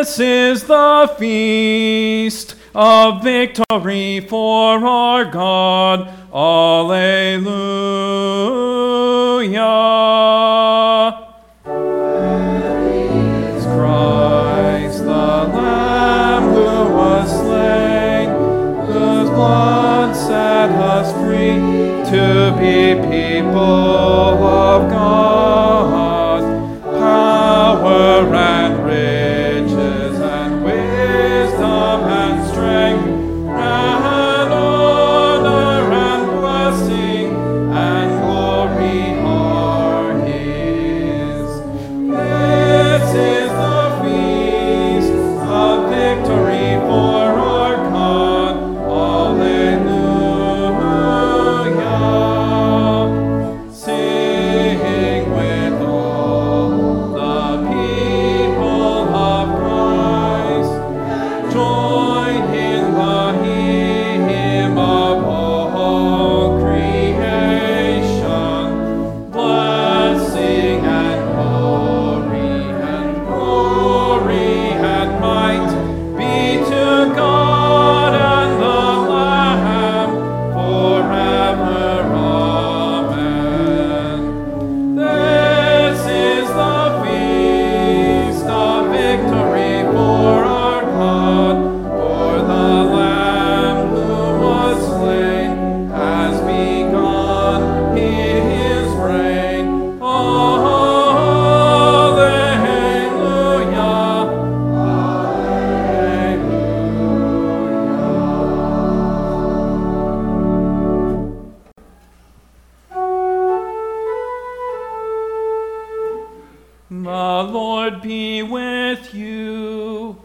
This is the feast of victory for our God. Alleluia. Praise Christ, the Lamb who was slain, whose blood set us free to be people of God. Power and riches and wisdom and strength and honor and blessing and glory are His. This is the feast of victory for our God. Alleluia. Sing with all the people of Christ. Join in the hymn of all creation. Blessing and glory and might be to God and the Lamb forever. Amen. This is the feast of victory for our God, for the Lamb who was slain has begun His reign. Alleluia. The Lord be with you.